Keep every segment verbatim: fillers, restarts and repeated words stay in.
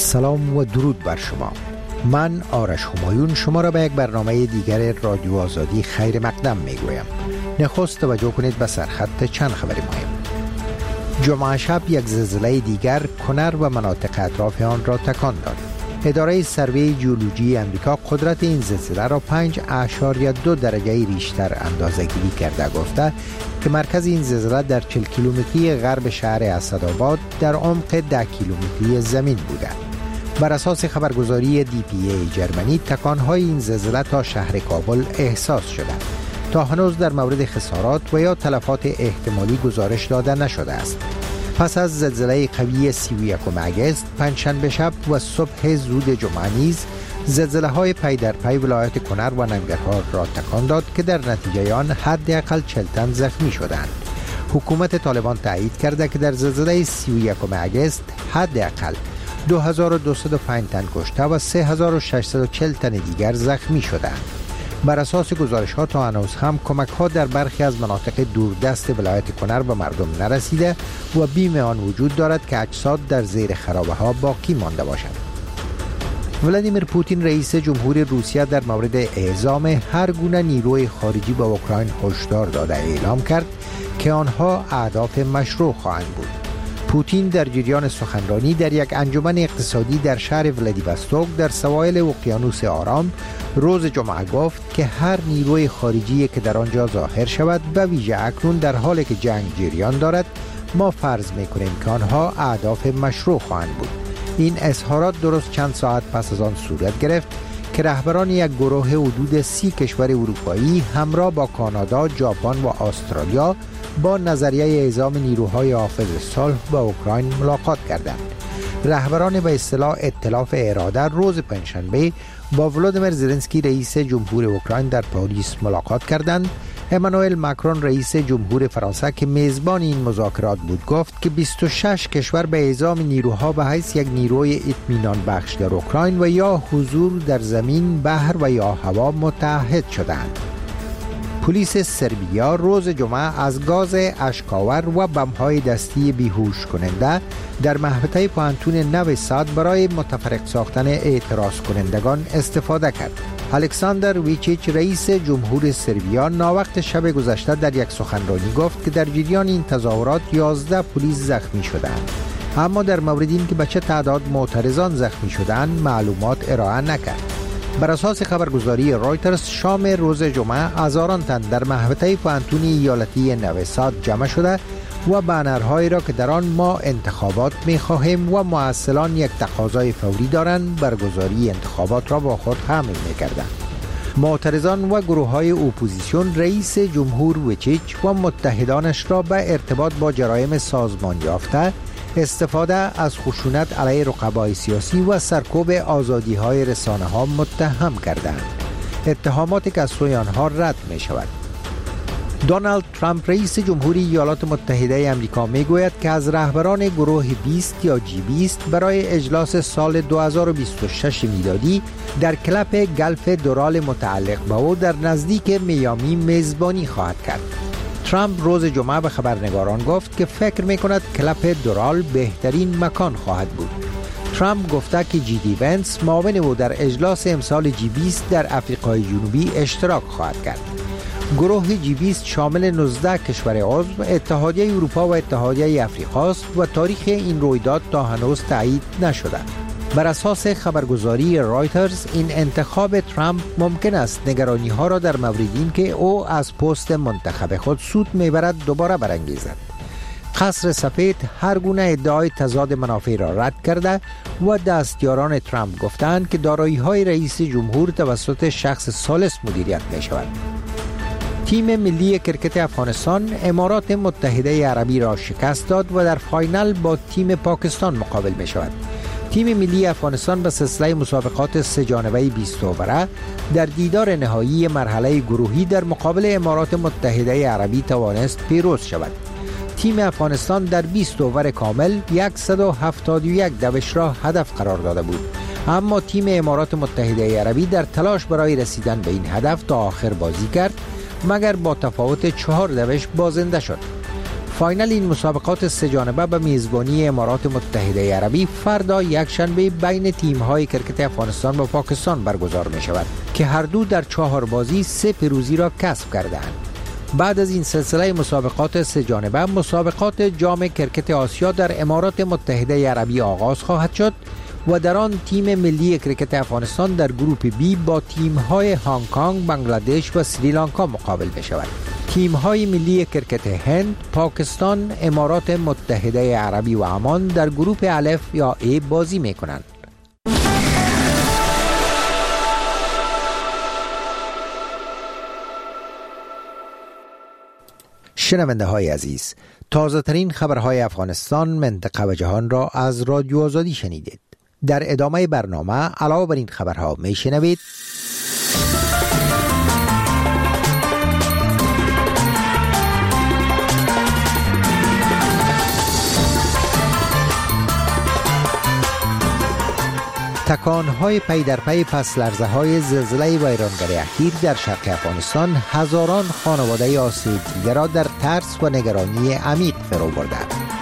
سلام و درود بر شما. من آرش همایون شما را به یک برنامه دیگر رادیو آزادی خیر مقدم می گویم. نخست توجه کنید به سرخط چند خبر مهم. جمعه شب یک زلزله دیگر کنر و مناطق اطراف آن را تکان داد. اداره سروی جیولوژی امریکا قدرت این زلزله را پنج اعشاریه دو درجه ریشتر اندازه‌گیری کرده گفته که مرکز این زلزله در چهل کیلومتری غرب شهر اسدآباد در عمق ده کیلومتری زمین بوده. بر اساس خبرگزاری دی پی ای جرمنی تکان‌های این زلزله تا شهر کابل احساس شده. تا هنوز در مورد خسارات و یا تلفات احتمالی گزارش داده نشده است. پس از زلزله قوی سی و یکم اگست، پنجشنبه شب و صبح زود جمعه نیز زلزله های پی در پی ولایت کنر و ننگرهار را تکان داد که در نتیجه آن حداقل چهل تن زخمی شدند. حکومت طالبان تایید کرده که در زلزله سی و یکم اگست حداقل دو هزار و دویست و پنج تن کشته و سه هزار و ششصد و چهل تن دیگر زخمی شدند. بر اساس گزارش ها تا هنوز هم کمک ها در برخی از مناطق دوردست ولایت کنر به مردم نرسیده و بیم آن وجود دارد که اجساد در زیر خرابه ها باقی مانده باشد. ولادیمیر پوتین رئیس جمهور روسیه در مورد اعزام هر گونه نیروی خارجی به اوکراین هشدار داده اعلام کرد که آنها اهداف مشروع خواهند بود. پوتین در جریان سخنرانی در یک انجمن اقتصادی در شهر ولادیوستوک در سواحل اقیانوس آرام روز جمعه گفت که هر نیروی خارجی که در آنجا ظاهر شود به ویژه اکنون در حالی که جنگ جریان دارد ما فرض می‌کنیم که آنها اهداف مشروع خواهند بود. این اظهارات درست چند ساعت پس از آن صورت گرفت که رهبران یک گروه حدود سی کشور اروپایی همراه با کانادا، ژاپن و استرالیا با نظریه اعزام نیروهای حافظ صلح به اوکراین ملاقات کردند. رهبران به اصطلاح ائتلاف اراده روز پنجشنبه با ولادیمیر زلنسکی رئیس جمهور اوکراین در پاریس ملاقات کردند. امانوئل ماکرون رئیس جمهور فرانسه که میزبان این مذاکرات بود گفت که بیست و شش کشور به اعزام نیروها به حیث یک نیروی اطمینان بخش در اوکراین و یا حضور در زمین، بحر و یا هوا متعهد شدند. پلیس سربیا روز جمعه از گاز اشک‌آور و بمب‌های دستی بیهوش کننده در محوطه پوهنتون نو ساد برای متفرق ساختن اعتراض کنندگان استفاده کرد. الکساندر ویچیچ رئیس جمهور سربیا ناوقت شب گذشته در یک سخنرانی گفت که در جریان این تظاهرات یازده پلیس زخمی شدند، اما در مورد این که به چه تعداد معترضان زخمی شدند معلومات ارائه نکرد. بر اساس خبرگزاری رایترز شام روز جمعه هزاران تن در محوطه پوهنتون ایالتی نو ساد جمع شده و بنرهایی را که در آن ما انتخابات می‌خواهیم و معسلان یک تقاضای فوری دارند برگزاری انتخابات را با خود حمل می‌کردند. معترضان و گروه‌های اپوزیسیون رئیس جمهور ویچیچ و متحدانش را به ارتباط با جرایم سازمان یافته، استفاده از خشونت علیه رقبای سیاسی و سرکوب آزادی‌های رسانه‌ها متهم کردند. اتهاماتی که از سوی آنها رد می‌شود. دونالد ترامپ رئیس جمهوری ایالات متحده آمریکا میگوید که از رهبران گروه بیست یا جی بیست برای اجلاس سال دو هزار و بیست و شش میلادی در کلپ گلف دورال متعلق به او در نزدیک میامی میزبانی خواهد کرد. ترامپ روز جمعه به خبرنگاران گفت که فکر میکند کلپ دورال بهترین مکان خواهد بود. ترامپ گفته که جی دی ونس معاون او در اجلاس امسال جی بیست در آفریقای جنوبی اشتراک خواهد کرد. گروه جی بیست شامل نوزده کشور عضو اتحادیه اروپا و اتحادیه آفریقا است و تاریخ این رویداد تا هنوز تایید نشده. بر اساس خبرگزاری رایترز این انتخاب ترامپ ممکن است نگرانی ها را در مورد این که او از پست منتخب خود سود میبرد دوباره برانگیزد. قصر سفید هر گونه ادعای تضاد منافع را رد کرده و دستیاران ترامپ گفتند که دارایی های رئیس جمهور توسط شخص ثالث مدیریت می شود. تیم ملی کرکت افغانستان امارات متحده عربی را شکست داد و در فاینال با تیم پاکستان مقابل می شود. تیم ملی افغانستان به سلسله مسابقات سه جانبه بیست اووره در دیدار نهایی مرحله گروهی در مقابل امارات متحده عربی توانست پیروز شود. تیم افغانستان در بیست اوور کامل صد و هفتاد و یک دوش را هدف قرار داده بود، اما تیم امارات متحده عربی در تلاش برای رسیدن به این هدف تا آخر بازی کرد مگر با تفاوت چهار دوش بازنده شد. فاینال این مسابقات سه جانبه به میزبانی امارات متحده عربی فردا یکشنبه بین تیم‌های کرکت افغانستان و پاکستان برگزار می شود که هر دو در چهار بازی سه پیروزی را کسب کرده‌اند. بعد از این سلسله مسابقات سه جانبه، مسابقات جام کرکت آسیا در امارات متحده عربی آغاز خواهد شد و در آن تیم ملی کرکت افغانستان در گروپ بی با تیم‌های هنگ کنگ، بنگلادش و سریلانکا مقابل بشود. تیم‌های ملی کرکت هند، پاکستان، امارات متحده عربی و عمان در گروپ الف یا ای بازی می‌کنند. شنونده های عزیز، تازه ترین خبرهای افغانستان، منطقه و جهان را از رادیو آزادی شنیدید. در ادامه برنامه علاوه بر این خبرها می شنوید: تکانهای پی در پی پس لرزه های زلزله ویرانگر اخیر در شرق افغانستان هزاران خانواده آسیب دیده را در ترس و نگرانی عمیق فرو برده.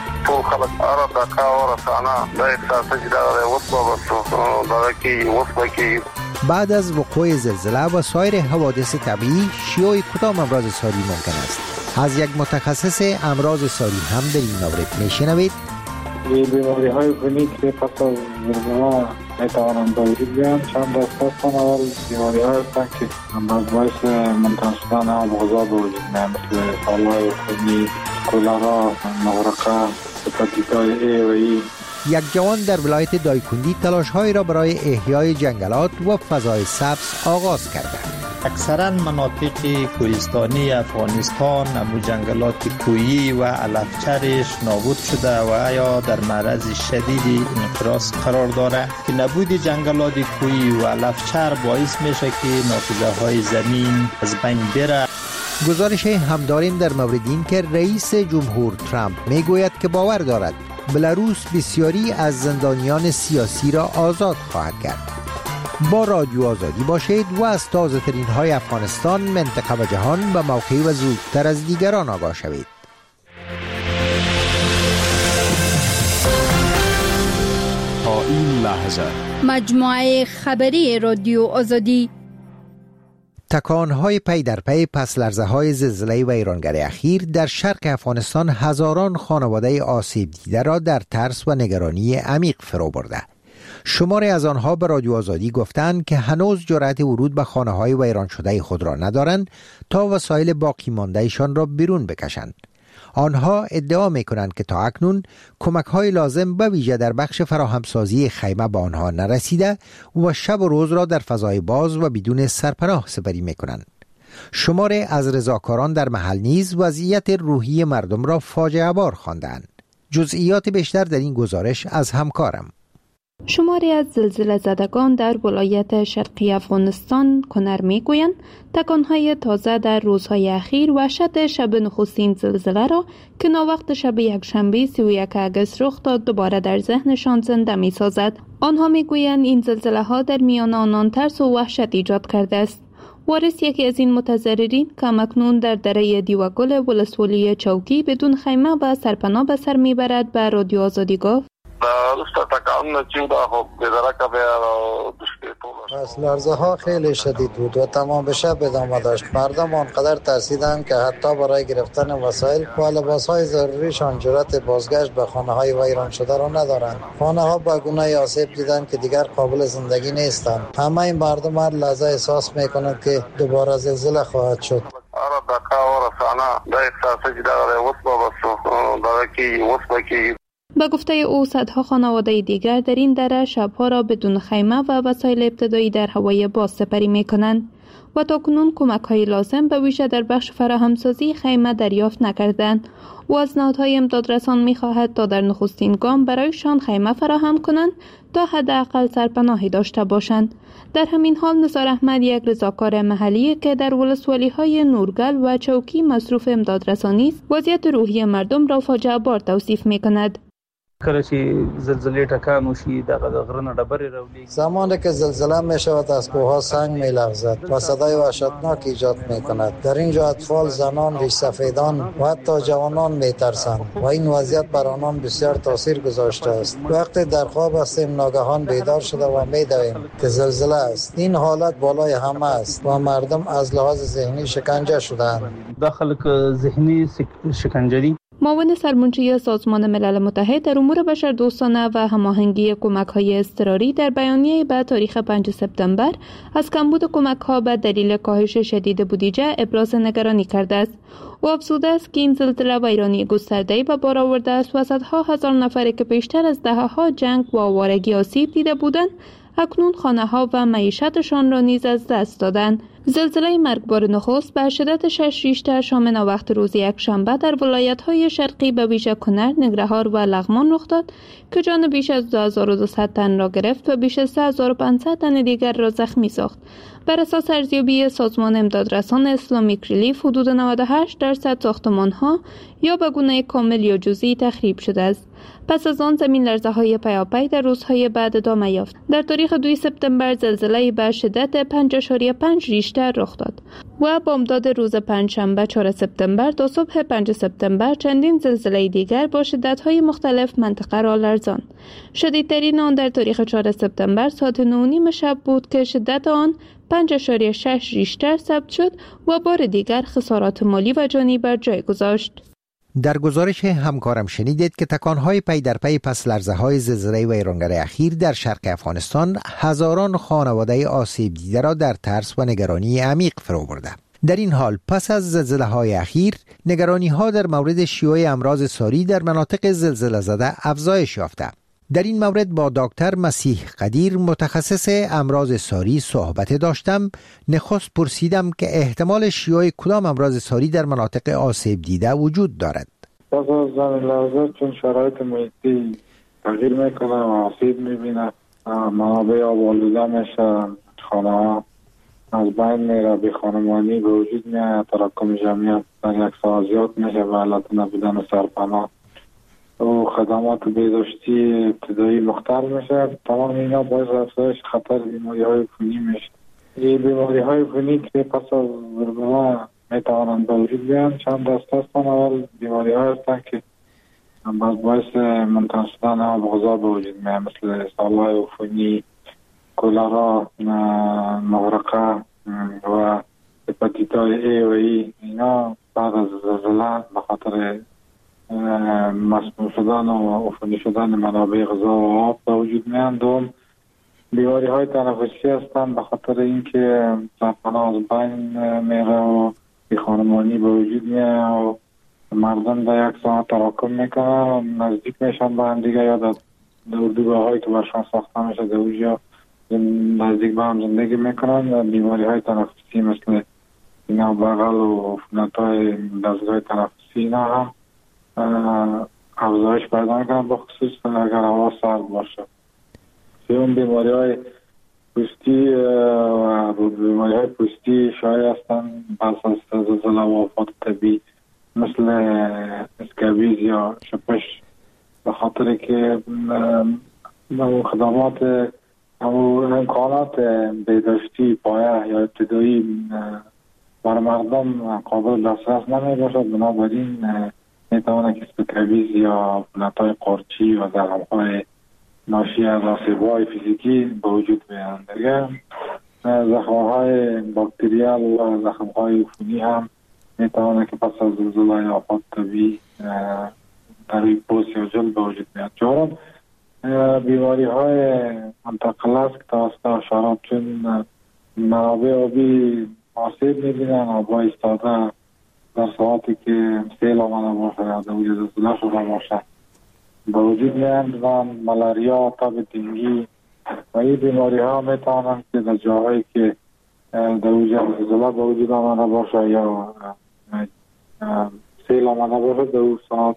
بعد از وقوع زلزله و سایر حوادث طبیعی، شیوع کدام امراض ساری ممکن است؟ از یک متخصص امراض ساری هم در این مورد میشنوید. بیماری های کنی که پس از زلزله میتوانند به وجود بیان چند دسته هستند. اول بیماری های هستند که باعث منتقل شدن آبغذا به وجود میان، مثل سالهای کنی، کولرا، مغرقه، هپاتیت ای و ای. یک جوان در ولایت دایکندی تلاش‌هایی را برای احیای جنگلات و فضای سبز آغاز کرده. اکثرا مناطق کوهستانی افغانستان امو جنگلات کوهی و علفچرش نابود شده و یا در معرض شدید انقراض قرار داره که نبود جنگلات کوهی و علفچر باعث میشه که نافذه های زمین از بین بره. گزارش هم داریم در مورد این که رئیس جمهور ترامپ میگوید که باور دارد بلاروس بسیاری از زندانیان سیاسی را آزاد خواهد کرد. با رادیو آزادی باشید و از تازه ترین های افغانستان، منطقه و جهان به موقعی و زودتر از دیگران آگاه شوید. تا این لحظه مجموعه خبری رادیو آزادی. تکانهای پی در پی پس لرزه های زلزله ویرانگر اخیر در شرق افغانستان هزاران خانواده آسیب دیده را در ترس و نگرانی عمیق فرو برده. شماری از آنها به رادیو آزادی گفتند که هنوز جرأت ورود به خانه‌های ویران شده خود را ندارند تا وسایل باقی مانده‌شان را بیرون بکشند. آنها ادعا می‌کنند که تا اکنون کمک‌های لازم به ویژه در بخش فراهمسازی خیمه به آنها نرسیده و شب و روز را در فضای باز و بدون سرپناه سپری می‌کنند. شماری از رضاکاران در محل نیز وضعیت روحی مردم را فاجعه بار خواندند. جزئیات بیشتر در این گزارش از همکارم. شماری از زلزله زدگان در ولایت شرقی افغانستان کنر میگویند تکانهای تازه در روزهای اخیر وحشت شب نخستین زلزله را که ناوقت شب یکشنبه سی و یک آگوست رخ داد دوباره در ذهنشان زنده می سازد. آنها میگویند این زلزله ها در میان آنان ترس و وحشت ایجاد کرده است. وارث یکی از این متضررین که اکنون در دره دیوگل ولسوالی چوکی بدون خیمه و سرپناه به سر میبرد به رادیو آزادی گفت: پس لرزه ها خیلی شدید بود و تمام شب ادامه داشت. مردم آنقدر ترسیدند که حتی برای گرفتن وسایل و لباس های ضروریشان جرأت بازگشت به خانه های ویران شده را ندارند. خانه ها با گونه آسیب دیدند که دیگر قابل زندگی نیستند. همه این مردم هر لحظه احساس میکنند که دوباره زلزله خواهد شد. به گفته او صدها خانواده دیگر در این دره شبها را بدون خیمه و وسایل ابتدایی در هوای باز سپری می کنند و تاکنون کمک های لازم به ویژه در بخش فراهمسازی خیمه دریافت نکردند و از نهادهای امدادرسان می خواهد تا در نخستین گام برایشان خیمه فراهم کنند تا حداقل سرپناهی داشته باشند. در همین حال نثار احمد، یک رضاکار محلی که در ولسوالی های نورگل و چوکی مصروف امدادرسانی است، وضعیت روحی مردم را فاجعه بار توصیف می کند. کله چې زلزله ټکان وشي دغه د غرونو ډبرې راولي. زمانی که زلزله می شود از کوه‌ها سنگ می لغزد و صدای وحشتناک ایجاد می کند. در اینجا اطفال، زنان، ریش سفیدان و حتی جوانان می ترسند و این وضعیت بر آنان بسیار تاثیر گذاشته است. وقتی در خواب هستیم ناگهان بیدار شده و می دویم که زلزله است. این حالت بالای همه است و مردم از لحاظ ذهنی شکنجه شدند. داخل که ذهنی شکنجه دی. معاون سرمنشی سازمان ملل متحد در امور بشردوستانه و هماهنگی کمک‌های اضطراری در بیانیه به تاریخ پنجم سپتامبر از کمبود کمک‌ها به دلیل کاهش شدید بودجه ابراز نگرانی کرده است. او افزوده است که این زلزله ویرانی گسترده‌ای به بار آورده است و صدها هزار نفر که بیشتر از دهه‌ها جنگ و آوارگی آسیب دیده بودند اکنون خانه‌ها و معیشتشان را نیز از دست دادند. زلزله مرگبار نخست به شدت شش ریشتر شام ناوقت روز یکشنبه در ولایت‌های شرقی به ویژه کنر، ننگرهار و لغمان رخ داد که جان بیش از دو هزار و دویست تن را گرفت و بیش از سه هزار و پانصد تن دیگر را زخمی ساخت. بر اساس ارزیابی سازمان امدادرسان اسلامیک ریلیف حدود نود و هشت درصد ساختمان‌ها یا به گونه کامل یا جزئی تخریب شده است. پس از آن زمین لرزه‌های پیاپی در روزهای بعد ادامه یافت. در تاریخ دوم سپتامبر زلزله به شدت پنج اشاریه پنج ریشتر رخ داد و بامداد روز پنجشنبه چهارم سپتامبر تا صبح پنجم سپتامبر چندین زلزله دیگر با شدت‌های مختلف منطقه را لرزاند. شدیدترین آن در تاریخ چهارم سپتامبر ساعت نه و نیم شب بود که شدت آن پنج اشاریه شش ریشتر ثبت شد و بار دیگر خسارات مالی و جانی بر جای گذاشت. در گزارش همکارم شنیدید که تکانهای پی در پی پس لرزه‌های زلزله ویرانگر اخیر در شرق افغانستان هزاران خانواده آسیب دیده را در ترس و نگرانی عمیق فرو برده. در این حال پس از زلزله‌های اخیر نگرانی‌ها در مورد شیوع امراض ساری در مناطق زلزله زده افزایش یافته. در این مورد با دکتر مسیح قدیر متخصص امراض ساری صحبت داشتم. نخست پرسیدم که احتمال شیوع کدام امراض ساری در مناطق آسیب دیده وجود دارد. پس از زمین لرزه چون شرایط محیطی تغییر میکنه و آسیب میبینه، منابع آب آلوده میشه، خانه ها از بین میره، بی خانمانی به وجود میاد، تراکم جمعیت در یک ساعت زیاد میشه به علت نبودن سرپناه و خدمات بهداشتی ابتدایی مختل میشه. تمام اینا باعث افزایش خطر بیماری های عفونی میشه. این بیماری های عفونی که پس از زلزله میتوانند به وجود بیان چند دسته هستند. اول بیماری های هستند که باعث منتقل شدن آب غذا به وجود میاد، مثل سالهای عفونی، کولرا، مغرقه و هپاتیت ای و ای. اینا بعد از زلزله به خاطر مسموم شدن و عفونی شدن منابع غذا و آب به وجود میاند. دوم بیماری های تنفسی هستند به خاطر اینکه سرطان از بین میره و بی خانمانی به وجود میاد و مردم در یک ساعت تراکم میکنن، نزدیک میشن به هم دیگه یا در اردوگاه هایی که برشان ساخته میشه در اونجا نزدیک به هم زندگی میکنن. بیماری های تنفسی مثل اینا بغل و عفونت های دستگاه تنفسی اینا هم افزایش پیدا میکنن، بخصوص اگر هوا سرد باشه. سوم بیماری های پوستی و بیماری های پوستی شایع هستند پس از زلزله و آفات طبیعی مثل اسکابیز یا شپش، به خاطر که خدمات امکانات بهداشتی پایه یا ابتدایی برای مردم قابل دسترس نمی باشد. بنابراین میتواند که اسکابیز یا عفونت‌های قارچی و زخم‌های ناشی از آسیب‌های فیزیکی به وجود میاید. دیگه زخم‌های باکتریال و زخم‌های عفونی هم میتواند که پس از زلزله یا آفات طبیعی در پوست یا جلد به وجود میاد. چهارم بیماری‌های منتقله است که توسط حشرات، چون منابع آبی آسیب می‌بینن، آب‌ها ایستاده در ساعتی که سیل آمده باشه یا در وجود زلزله شده باشه به وجود میاند و ملاریا، تب دنگی و این بیماری ها میتوانند که در جاهایی که در وجود زلزله به وجود آمده باشه یا سیل آمده باشه در اون ساعت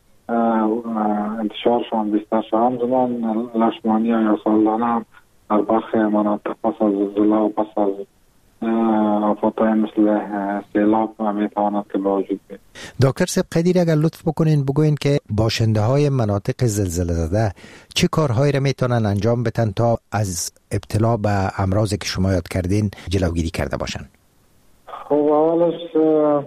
انتشارشان بیشتر شد. همزمان لشمانی یا سالانه هم در برخی مناطق پس از زلزله و پس از آفاتهای مثل سیلاب میتواند که باوجود بید. دکتر سیب قدیر اگر لطف بکنین بگوین که باشنده های مناطق زلزله زده چه کارهایی را میتونن انجام بدن تا از ابتلا به امراضی که شما یاد کردین جلوگیری کرده باشن؟ خب اولش